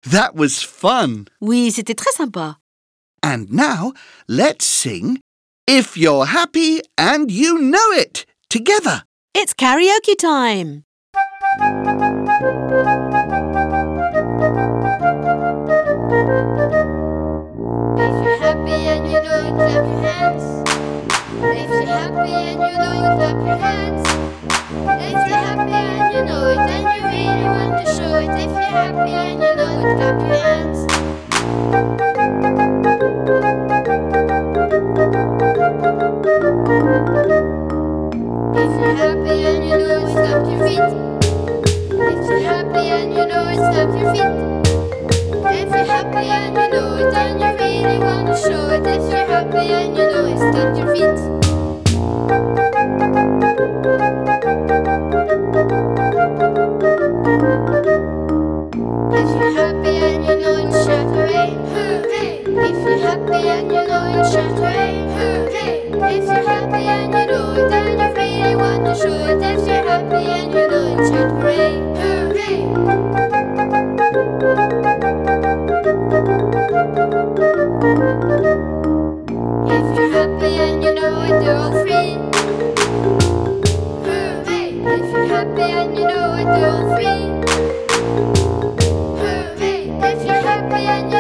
That was fun. Oui, c'était très sympa. And now, let's sing If You're Happy and You Know It together. It's karaoke time. If you're happy and you know it, clap your hands. If you're happy and you know it, clap your hands. If you're happy and you know it, and you really want to show it. If you're happy and you know it, clap your hands. If you're happy and you know it, stamp your feet. If you're happy and you know it, stamp your feet. If you're happy and you know it, and you really want to show it. If you're happy and you know it, stamp your feet. If you're happy and you know it, shout hooray, hooray. If you're happy and you know it, shout hooray, hooray. If you're happy and you know it, and you really want to show it. If you're happy and you know it, shout hooray, hooray. If you're happy and you know it, they're all free. Hooray! If you're happy and you know it, they're all free. Hooray! If you're happy and you